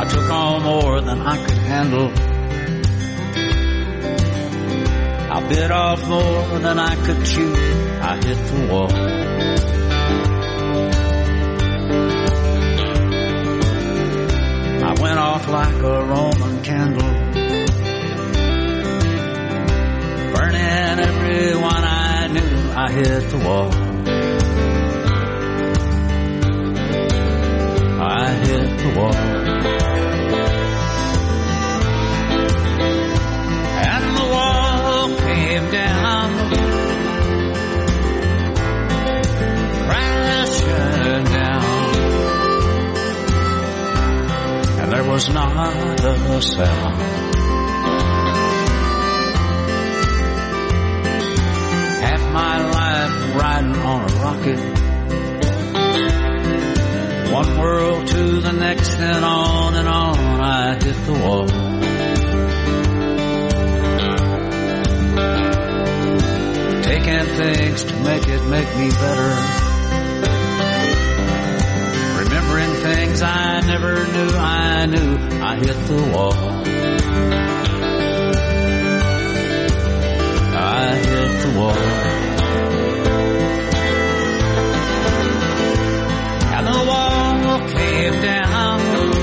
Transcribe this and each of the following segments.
I took on more than I could handle. I bit off more than I could chew. I hit the wall. I went off like a Roman candle, burning everyone I knew. I hit the wall. I hit the wall. And the wall came down, crashing down, and there was not a sound. Half my life riding on a rocket, one world to the next, and on I hit the wall. Taking things to make me better, remembering things I never knew. I knew I hit the wall. I hit the wall. And the wall came down,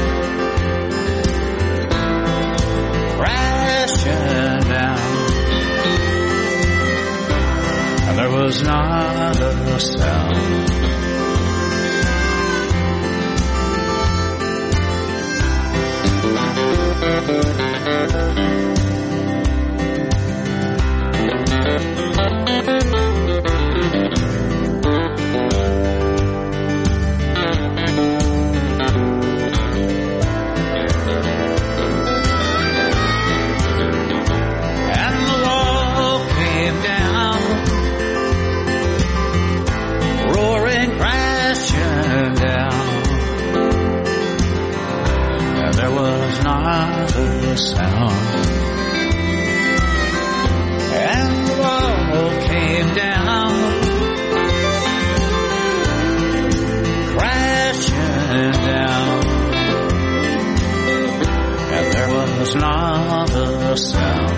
crashing down, and there was not a sound. Not a sound. And the wall came down, crashing down, and there was not a sound.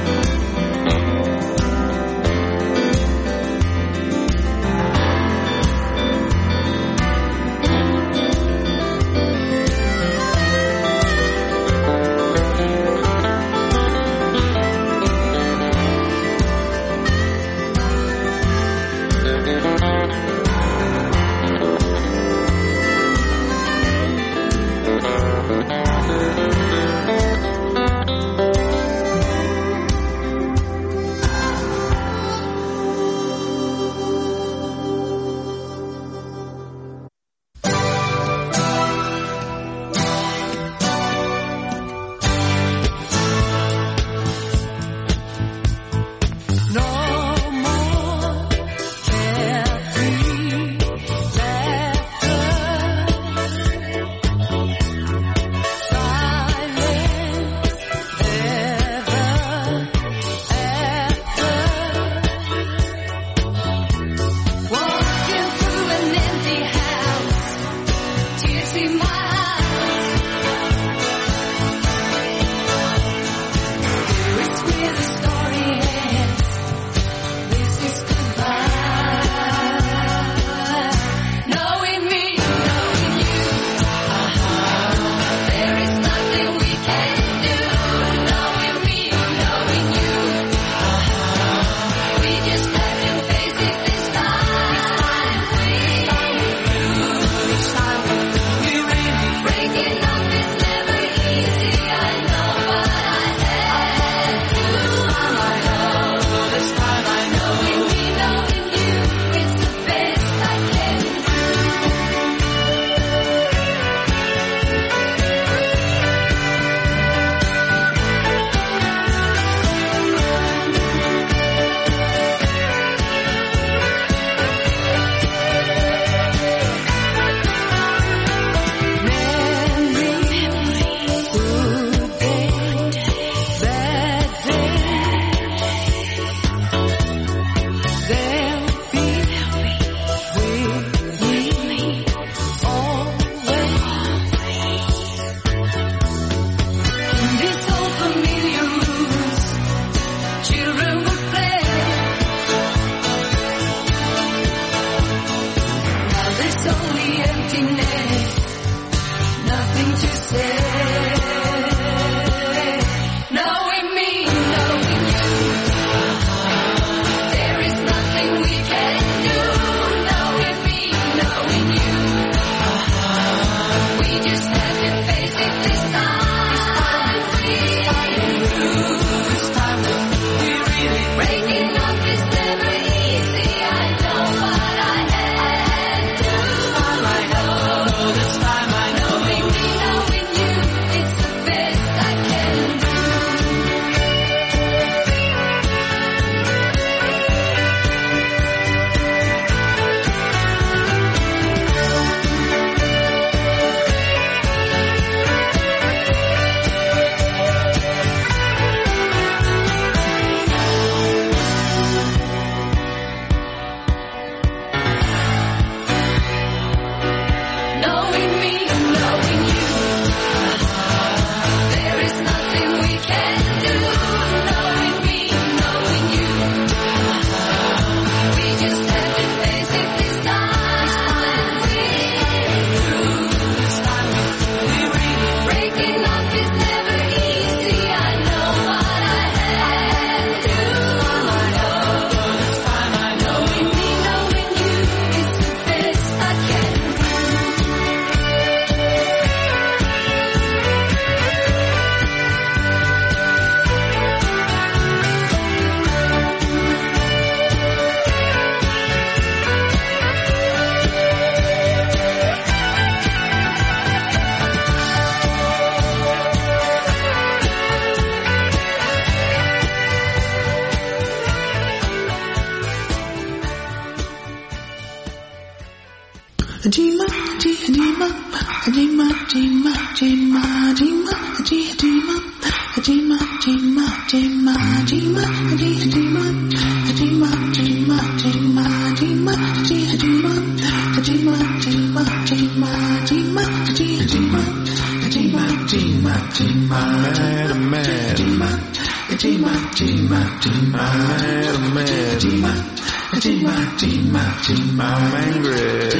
I'm angry.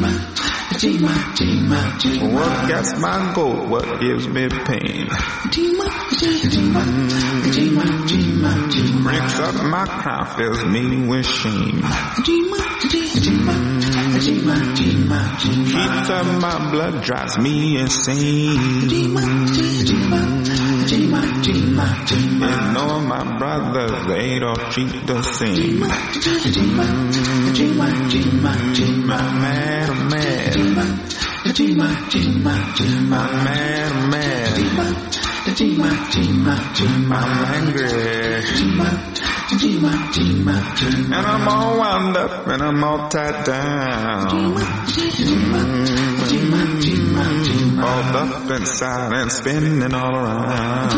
What gets my goat? What gives me pain? Breaks up my crown, fills me with shame. Heats up my blood, drives me insane. Ignore my brothers, they don't treat the same. I'm mad, I'm mad. I'm mad, I'm mad. I'm angry. And I'm all wound up and I'm all tied down. All up inside and spinning all around.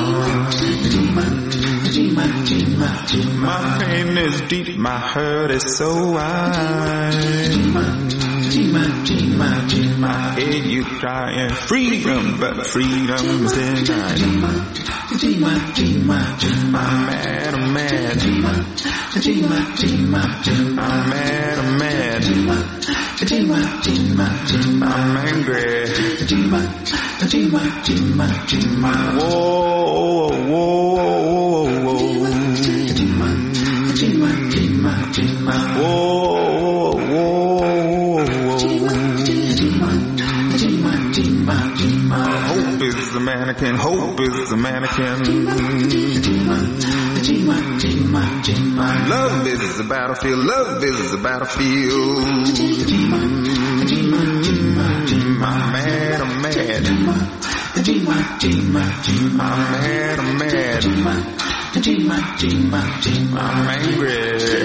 My pain is deep, my hurt is so wide. I hear you crying freedom, but freedom's denied. I'm mad, I'm mad. I'm mad, I'm mad. I'm angry. Whoa, whoa, whoa. Hope is the mannequin, hope is the mannequin. Love is the battlefield, love is the battlefield. I'm mad, I'm mad. I'm mad, I'm mad. I'm angry.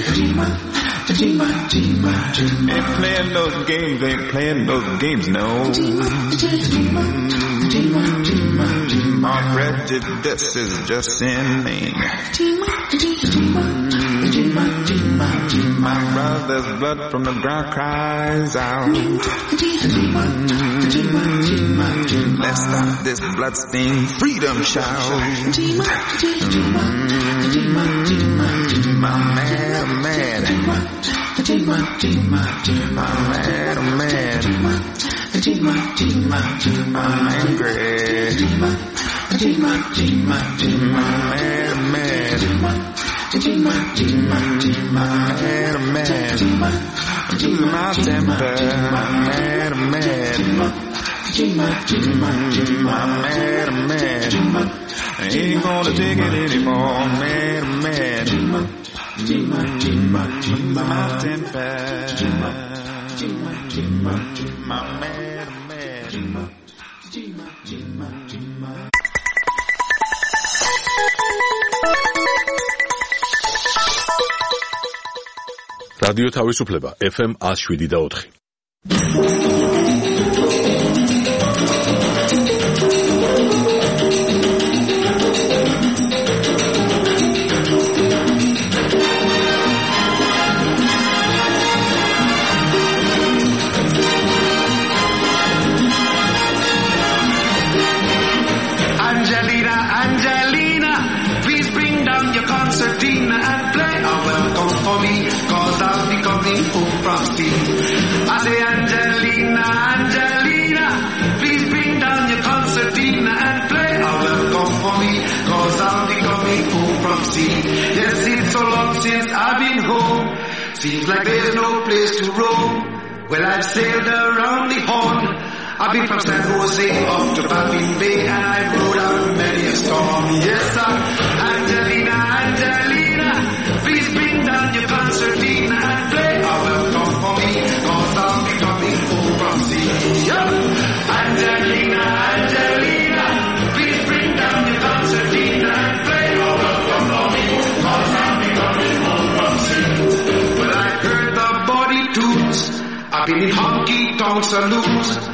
Ain't playing those games, ain't playing those games, no. My prejudice is just inane. My brother's blood from the ground cries out. Let's stop this bloodstained freedom shout. I'm mad, I'm mad. I'm mad, I'm mad. I'm angry. I'm mad, I'm mad. I'm mad, I'm mad. I'm losing my temper. I'm mad, I'm mad. I'm mad, I'm mad. I ain't gonna take it anymore. I'm mad, I'm mad. I'm losing my temper. I'm mad, I'm mad. რადიო თავისუფლება FM 107.4. I say, Angelina, Angelina, please bring down your concertina and play a welcome for me, cause I'll be coming home from sea. Yes, it's so long since I've been home, seems like there's no place to roam. Well, I've sailed around the Horn, I've been from San Jose up to Baffin Bay, and I've rode out many a storm. Yes, sir, Angelina, Angelina, please bring down your concertina and play a welcome for me, cause I'll be coming home from sea. Yeah. Angelina, Angelina, please bring down your concertina and play a welcome for me, cause I'll be coming home from sea. Well, I heard the body tunes, I've been in honky-tonk saloons,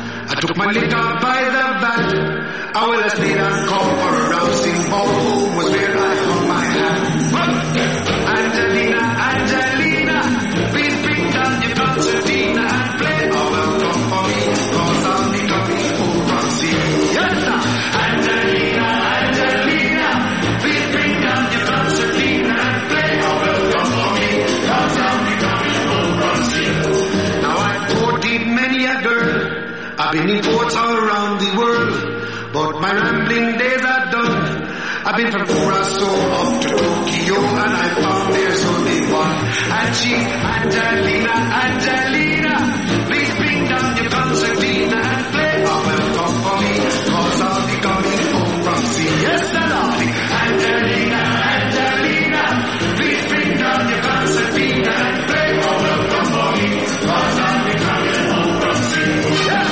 took my liquor by the bat. I will stayed and come for a rousing ball was where I hung my hat. Angelina, Angelina, please bring down your concertina and play a welcome for me, cause I'll be coming home from sea. Yes, sir. Angelina, Angelina, please bring down your concertina and play a welcome for me, cause I'll be coming home from sea. Now I've courted many a girl, I've been in ports all around the world, but my rambling days are done. I've been from Curacao up to Tokyo and I found there's only one. And she's Angelina, Angelina, please bring down your concertina and play a welcome for me, cause I'll be coming home from sea. Yes, darling. Angelina, Angelina, please bring down your concertina and play a welcome for me, cause I'll be coming home from sea. Yes,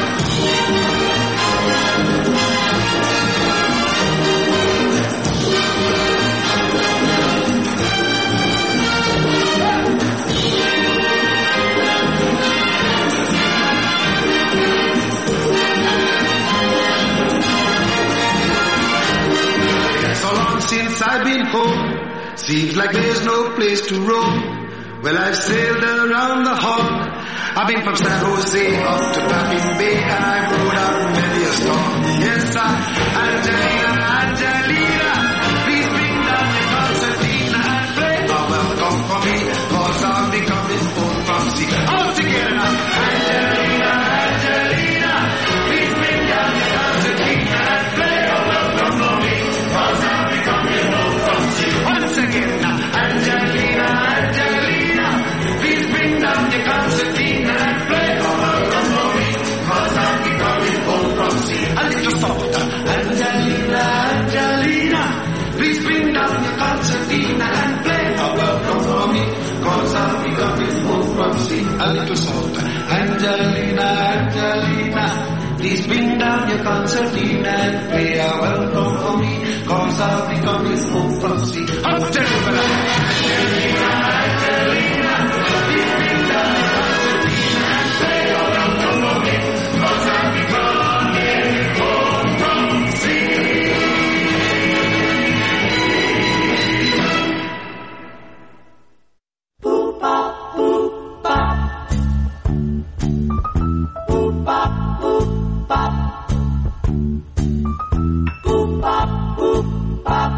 since I've been home, seems like there's no place to roam. Well, I've sailed around the hog. I've been from San Jose up to Baffin Bay, and I've rode out many a storm. Yes, sir. Angelina, Angelina, please bring down your concertina and play a welcome for me, cause I'll be coming home from sea. All together now. Angelina, Angelina, please bring down your concertina and play a welcome for me, cause I'll be coming home from sea. Once again now. Angelina, Angelina, please bring down your concertina and play a welcome for me, cause I'll be coming home from sea. A little softer. Angelina, Angelina, please bring down your concertina and play a welcome for me, cause I'll be coming home from sea. A little softer. Angelina, Angelina, please bring down your concertina and play a welcome for me, cause I'll be coming home from sea. Up there, Angelina, Angelina, please bring down your concertina and play a welcome for me, cause I'll be coming home from sea. Boop, bop, boop, bop. Boop, bop, boop, bop. Boop, bop, boop, bop.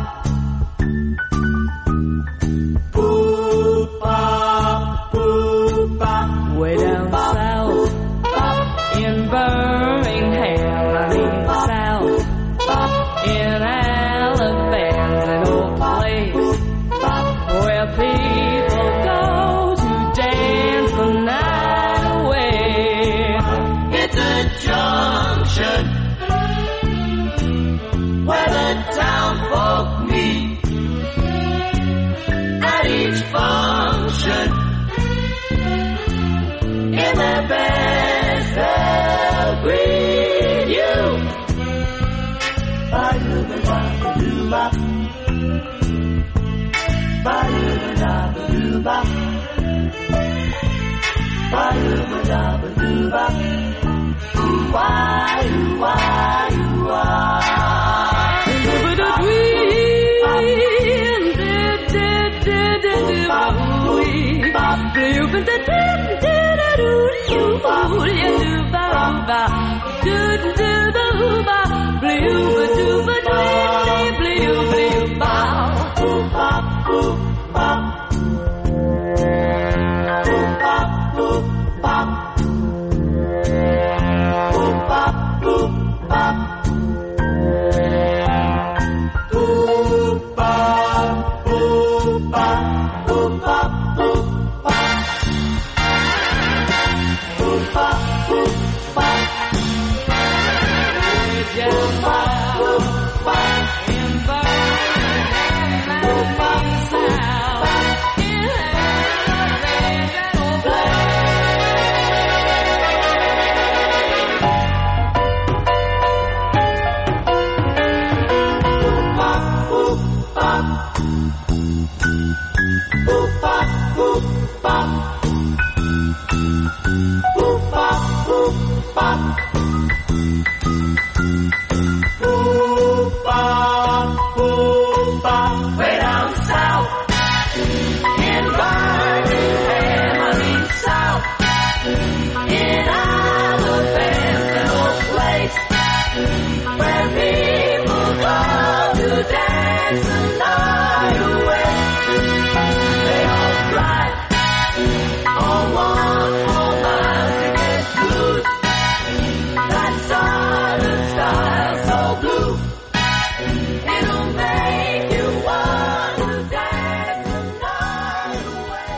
Boop, bop, boop, bop. Way down south, in Birmingham, I mean south, in Alabama, an old place where people go to dance the night away. It's a junction where the town folk meet. At each function, in their best they'll greet you. Ba-doo-ba-da-ba-doo-ba. Ba-doo-ba-da-ba-doo-ba. Ba-doo-ba-da-ba-doo-ba. Ooh-wah, ooh-wah, ooh-wah. dance the night away. They all fly on one more bicycle cruise. That silent sky so blue, it'll make you want to dance the night away.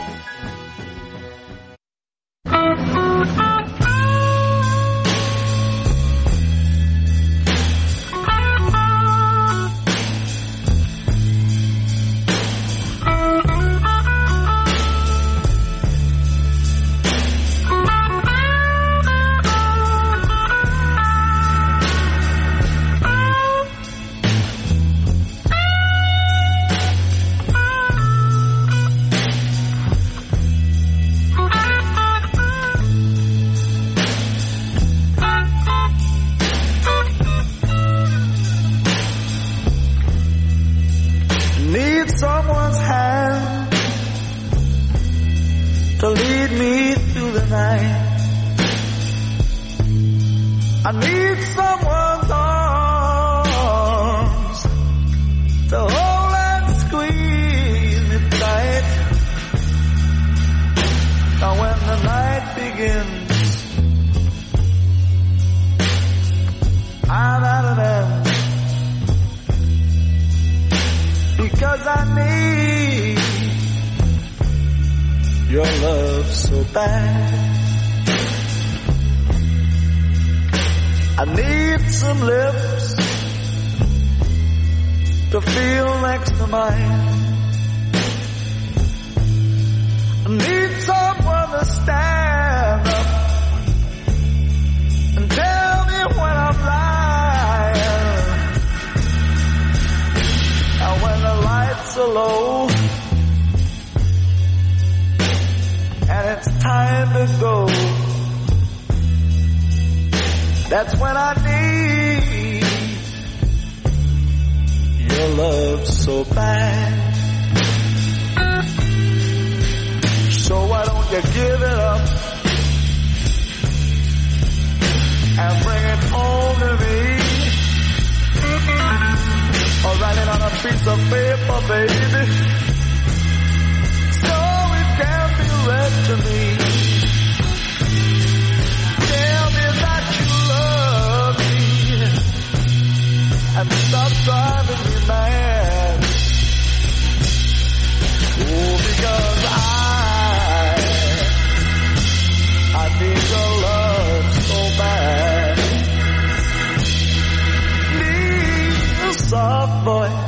Need someone's hand to lead me through the night. I need someone's arms to hold and squeeze me tight. Now when the night begins, I'm out of them. Because I need your love so bad. I need some lips to feel next to mine. I need someone to stand up and tell me when I'm lying. And when the lights are low and it's time to go, that's when I need your love so bad. So why don't you give it up and bring it home to me? Or write it on a piece of paper, baby, so it can be read to me. Tell me that you love me and stop driving me mad. Oh, because I need your love so bad. Soft voice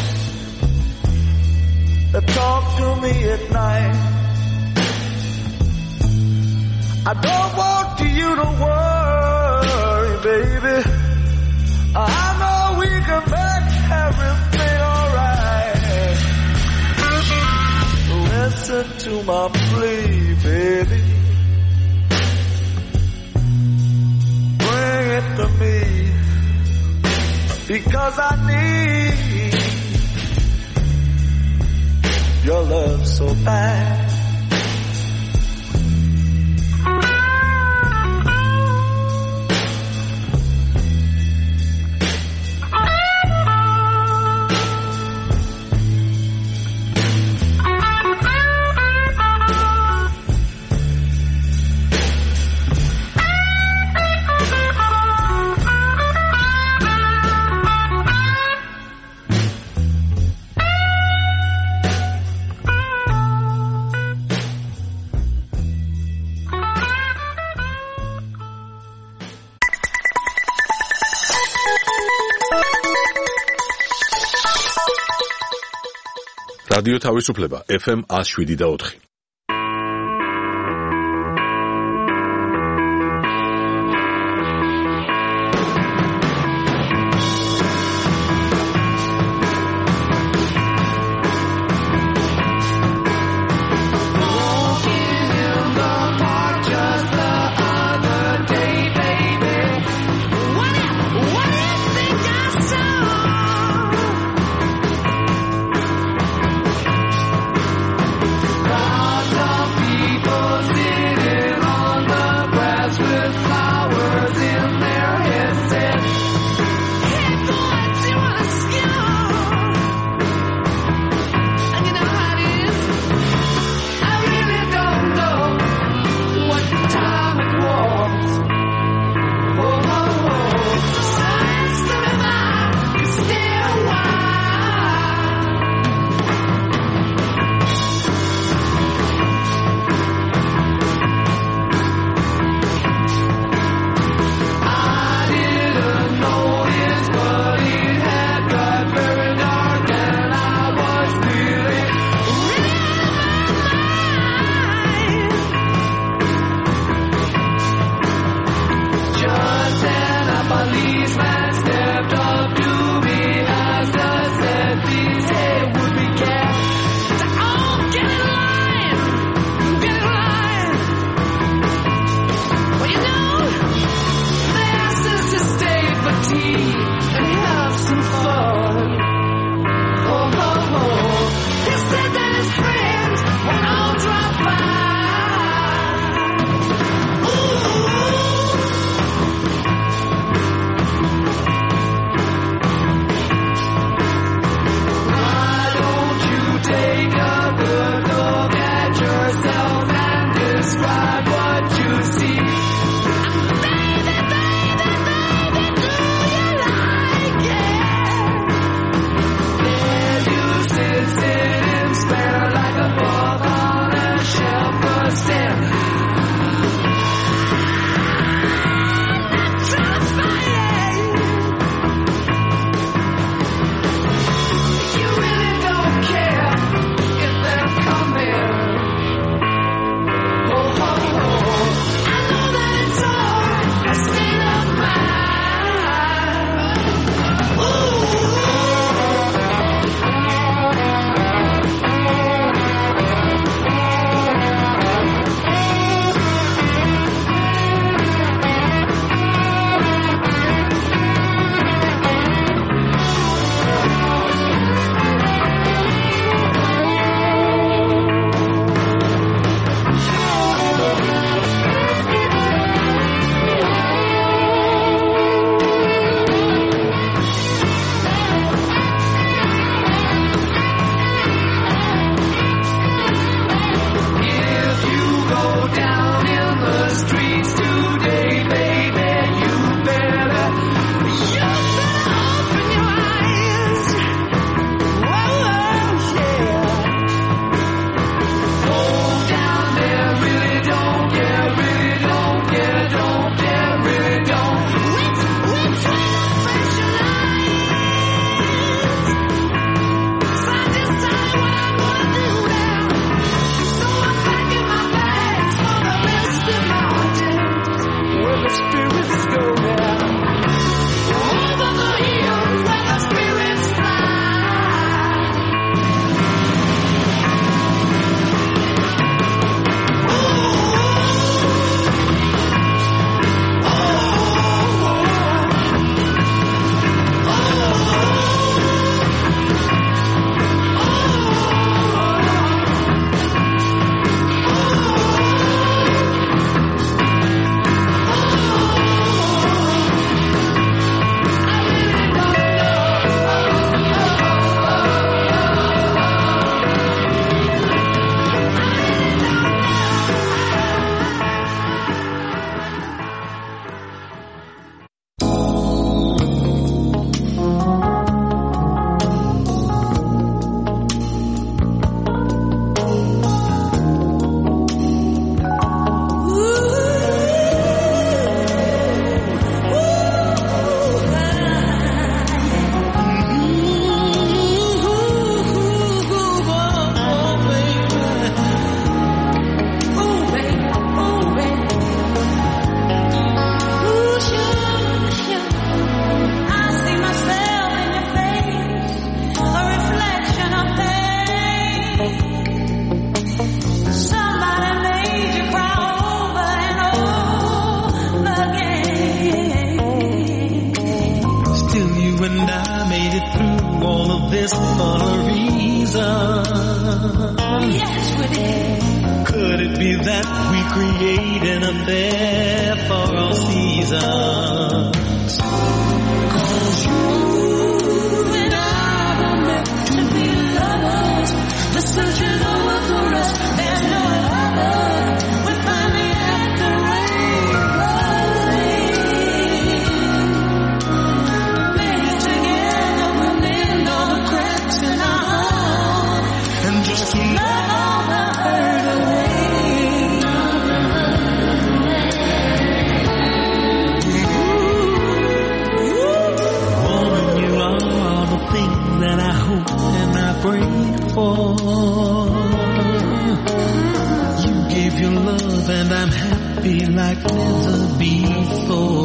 that talk to me at night. I don't want you to worry, baby. I know we can make everything alright. Listen to my plea, baby. Bring it to me. Because I need your love so bad. რადიო თავისუფლება FM 107.4. Wow. these hey would-be cats to all get in line, get in line. Well, you know, they asked us to stay for tea and have some fun. Oh, oh, oh. He said that his friends would all drop by. Take a good look at yourself and describe what you see. Baby, baby, baby, do you like it? There you sit, sitting spare like a book on a shelf or stand. I'm trying to find you really don't care.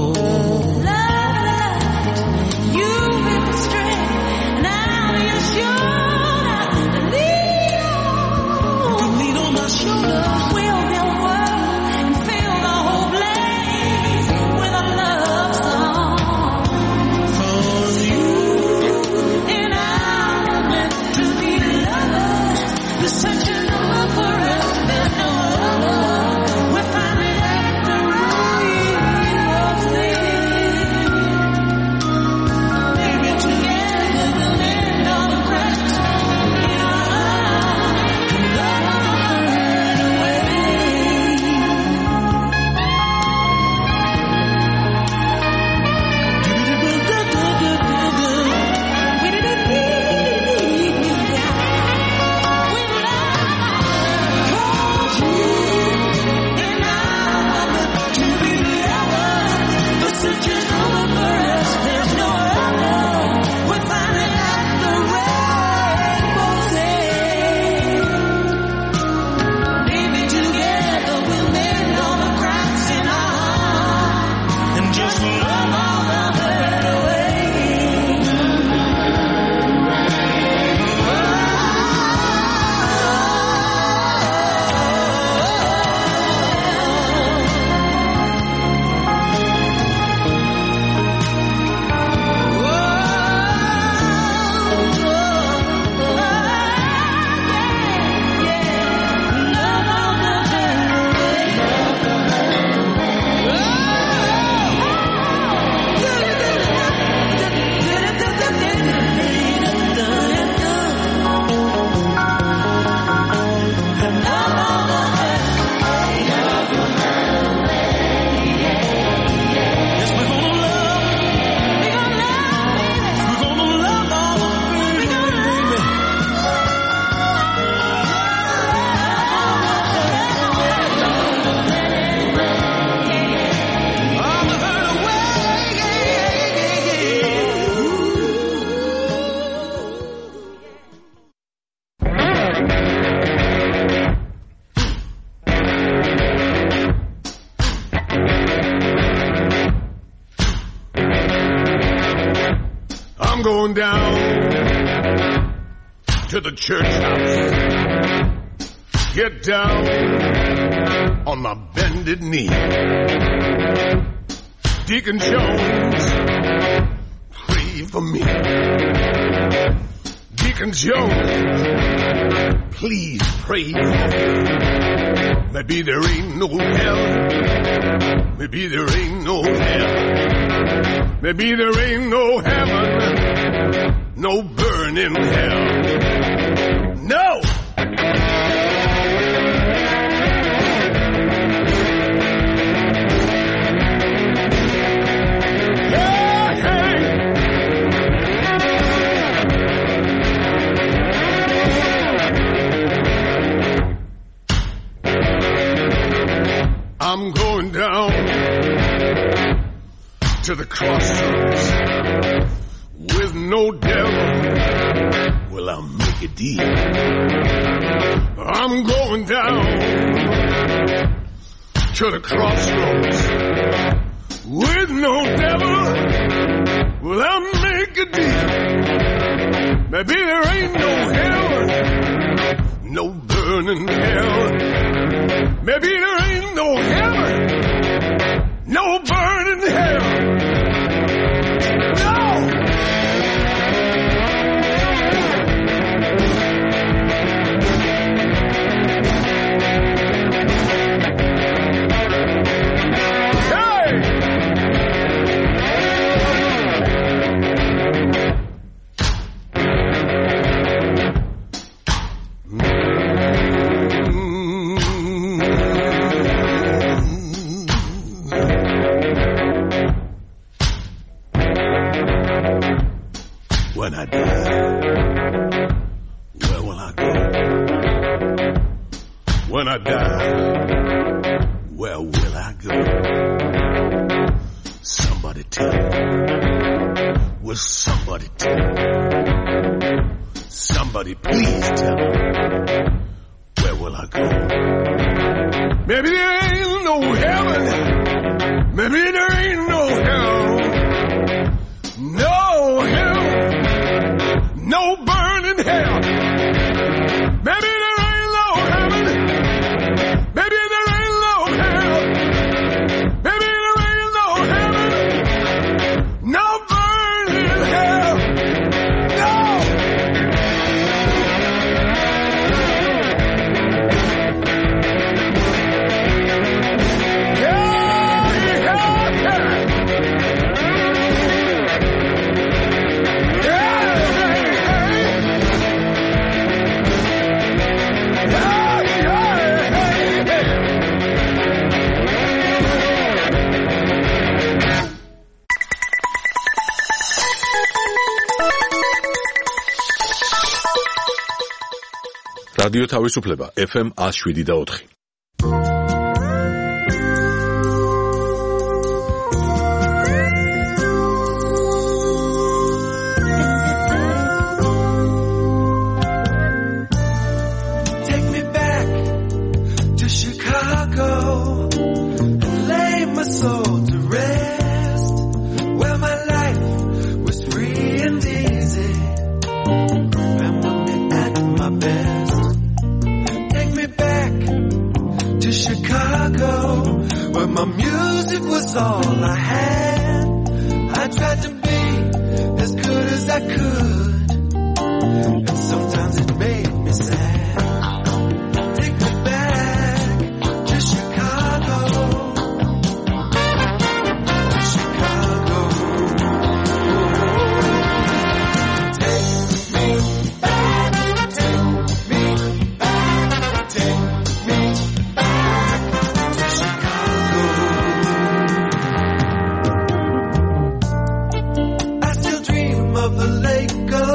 You've been straight, now you're sure. going down to the church house. Get down on my bended knee. Deacon Jones, pray for me. Deacon Jones, please pray for me. Maybe there ain't no hell. Maybe there ain't no hell. Maybe there ain't no heaven. No burning hell. No! I'm going down to the crossroads with no devil. Will I make a deal? I'm going down to the crossroads with no devil. Will I make a deal? Maybe there ain't no hell, no burning hell. Maybe there ain't no heaven, no burning hell. No! When I die, where will I go? When I die, where will I go? Somebody tell me. Will somebody tell me? Somebody please tell me. Where will I go? Maybe there ain't no heaven. Maybe there ain't no hell. No hell. No burning hell. Maybe there ain't no heaven. Maybe there ain't no hell. Maybe there ain't no heaven. No burning hell. No. რადიო თავისუფლება FM 107.4. Take me back to Chicago and lay my soul to rest, where my life was free and easy. Remember me at my best. Chicago, where my music was all I had. I tried to be as good as I could, and sometimes it made me sad. Take me back to Chicago, to Chicago. Take me back, take me back, take me back. Of the lake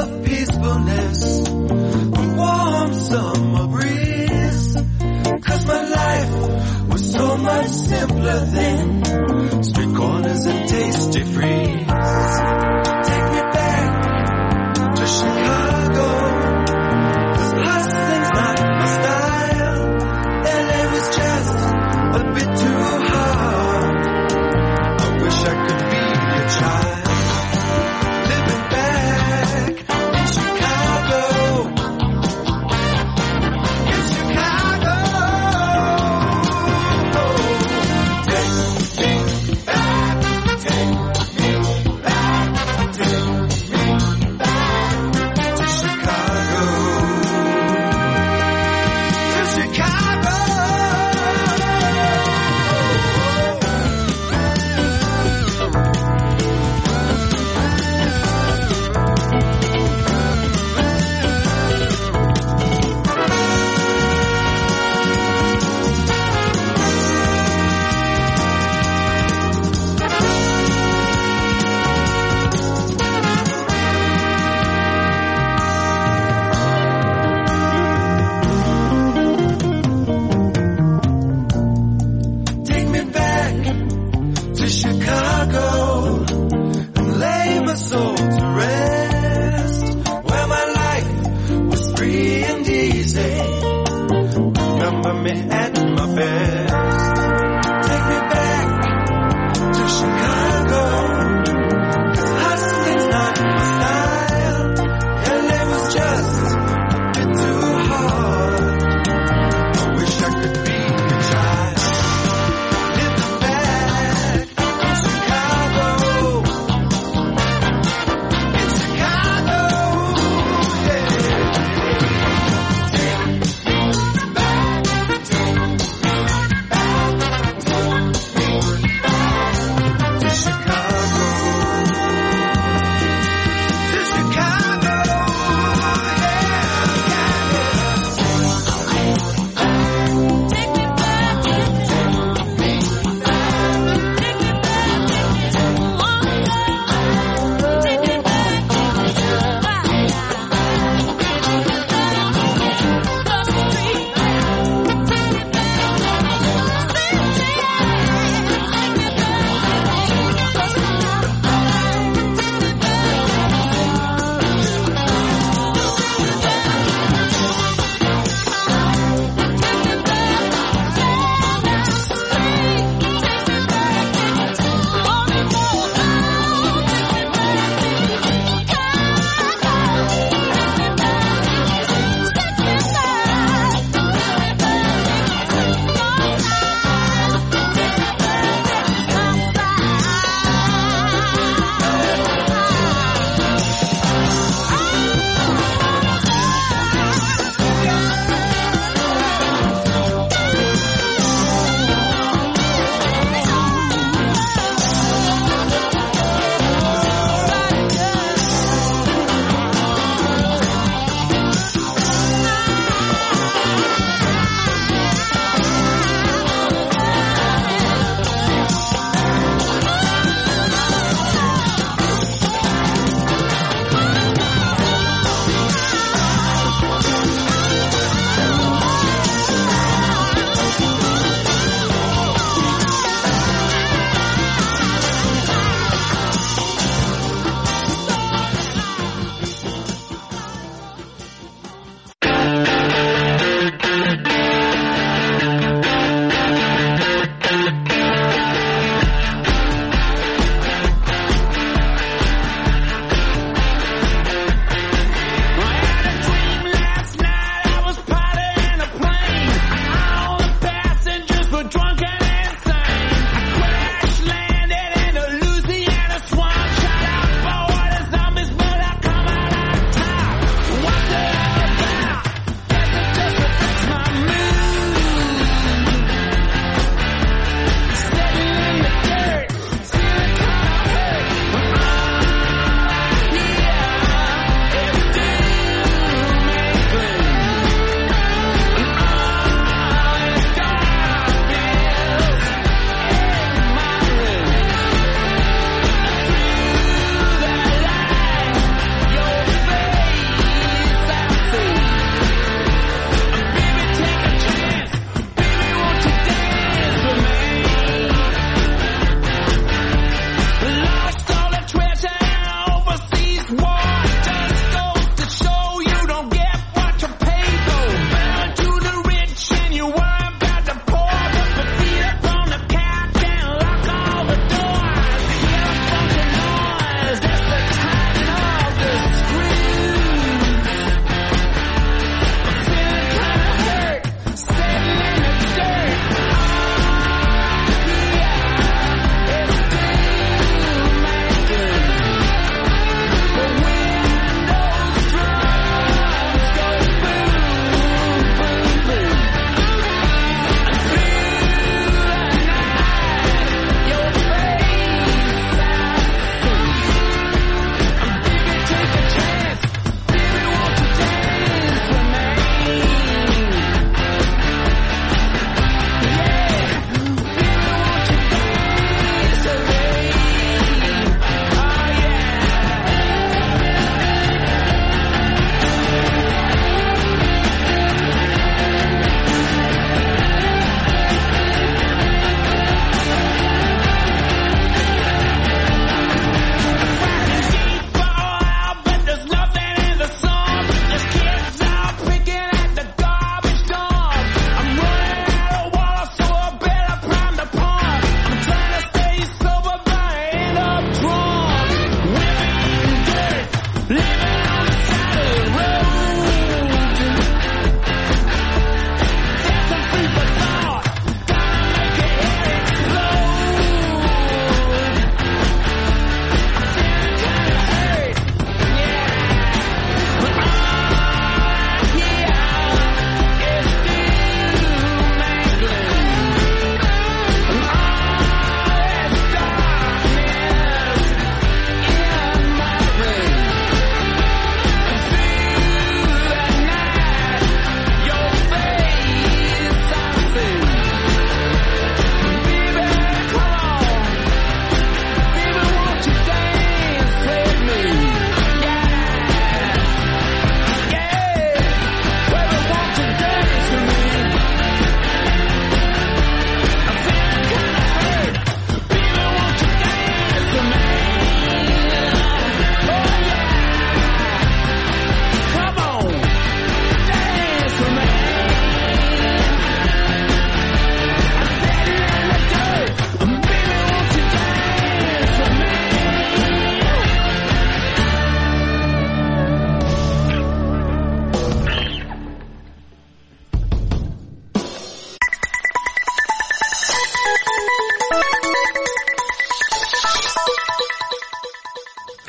me at my best. Take me back to Chicago, 'cause hustling's not my style. LA was just a bit too hard. I wish I could be a child. Living back in Chicago. In Chicago, yeah. Take me back, take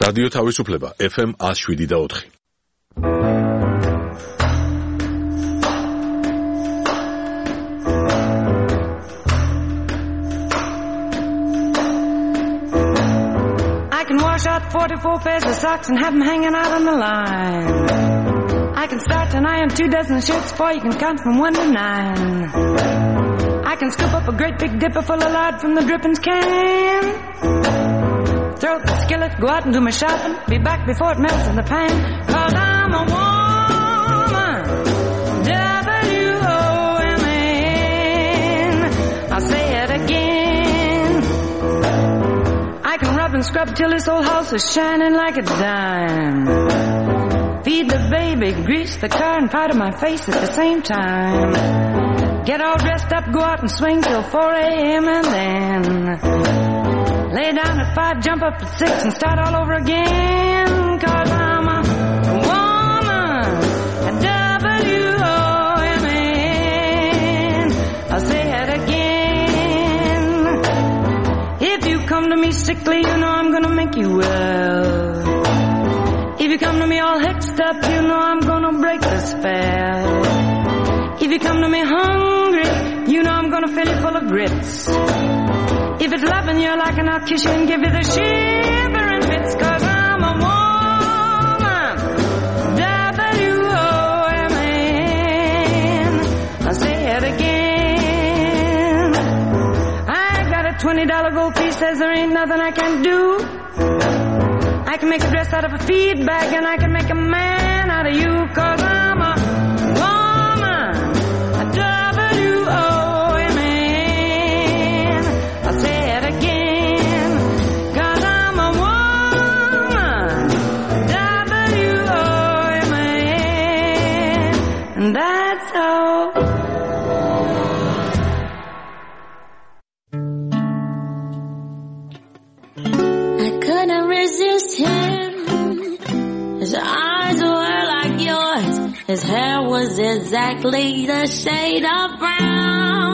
რადიო თავისუფლება FM 107.4. I can wash out 44 pairs of socks and have them hanging out on the line. I can start and iron 2 dozen shirts before you can count from 1 to 9. I can scoop up a great big dipper full of lard from the drippings can. Throw the skillet, go out and do my shopping, be back before it melts in the pan. 'Cause I'm a woman, W-O-M-A-N. I'll say it again. I can rub and scrub till this old house is shining like a dime. Feed the baby, grease the car, and powder my face at the same time. Get all dressed up, go out and swing till 4 a.m. and then lay down at 5, jump up at 6, and start all over again. 'Cause I'm a woman, a W-O-M-A-N. I'll say it again. If you come to me sickly, you know I'm gonna make you well. If you come to me all hexed up, you know I'm gonna break the spell. If you come to me hungry, you know I'm gonna fill you full of grits. If it's loving you like, and I'll kiss you and give you the shivering fits. 'Cause I'm a woman, W-O-M-A-N. I'll say it again. I got a $20 gold piece, says there ain't nothing I can't do. I can make a dress out of a feed bag, and I can make a man out of you. 'Cause I'm a woman, a W-O-M-A-N. I'll say it again. 'Cause I'm a woman, W-O-M-A-N. And that's all. I couldn't resist him. His eyes were like yours. His hair was exactly the shade of brown.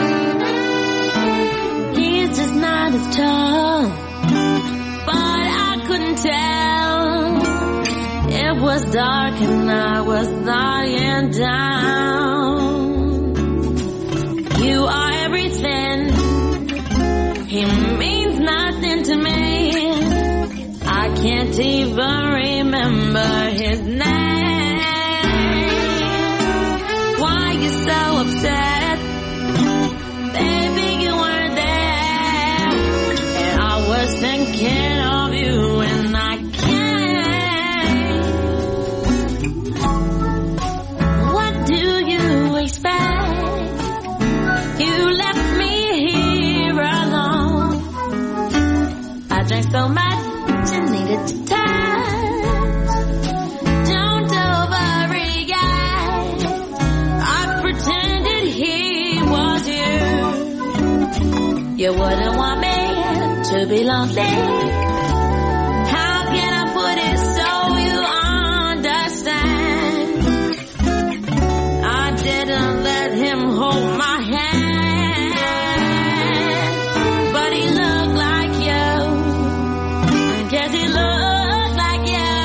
He's just not as tall, but I couldn't tell. It was dark and I was lying down. You are everything. He means nothing to me. I can't even remember his name. Why you so upset? Baby, you weren't there. And I was thinking of you when I came. What do you expect? You left me here alone. I drank so much you needed to touch. Don't overreact. I pretended he was you. You wouldn't want me to be lonely. How can I put it so you understand? I didn't let him hold my hand, but he looked like you. Guess he looked like you.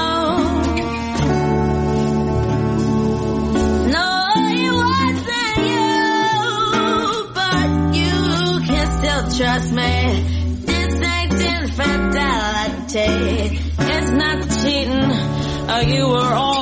No, it wasn't you, but you can still trust me. This ain't infidelity. It's not cheating. You were all